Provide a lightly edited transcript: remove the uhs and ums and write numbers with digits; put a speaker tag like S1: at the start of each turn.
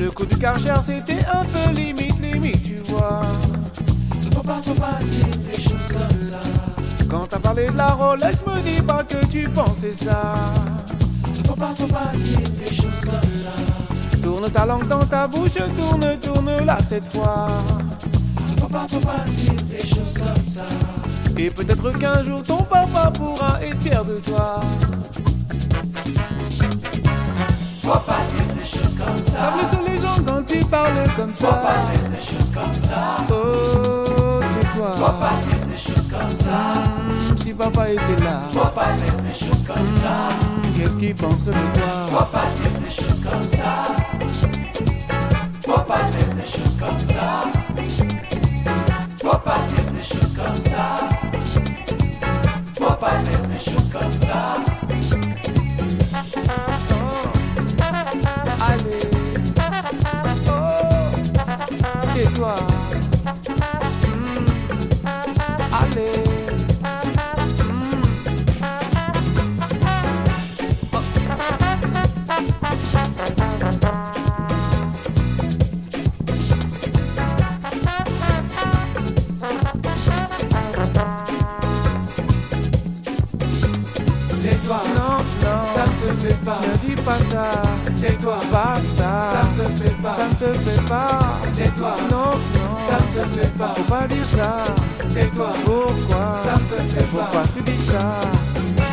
S1: Le coup du Karcher c'était un peu limite, tu vois.
S2: Faut pas dire des choses comme ça.
S1: Quand t'as parlé de la Rolex, me dis pas que tu pensais ça.
S2: Faut pas dire des choses comme ça.
S1: Tourne ta langue dans ta bouche, tourne là cette fois.
S2: Faut pas dire des choses comme ça.
S1: Et peut-être qu'un jour ton papa pourra être fier de toi.
S2: Faut pas dire des choses comme ça.
S1: Ça blesse les gens quand tu parles comme ça.
S2: Faut pas dire des choses comme ça.
S1: Oh, tais-toi.
S2: Faut pas dire des choses comme ça.
S1: Si papa était là,
S2: Faut pas dire des choses comme ça.
S1: qu'est-ce qu'il penserait de toi?
S2: Faut pas dire des choses comme ça. Faut pas dire des choses comme ça. Faut pas dire des choses comme ça. Faut pas dire des choses comme ça.
S1: Allez, oh, tais-toi. Allez.
S2: Tais-toi,
S1: Non,
S2: ça ne se fait pas.
S1: ne dis pas ça.
S2: Tais-toi,
S1: Pas ça.
S2: ça ne se fait pas.
S1: Ça ne se fait pas.
S2: Tais-toi,
S1: Non,
S2: ça ne se fait pas.
S1: faut pas dire ça.
S2: Tais-toi,
S1: Pourquoi?
S2: ça ne se fait pas.
S1: Pourquoi tu dis ça?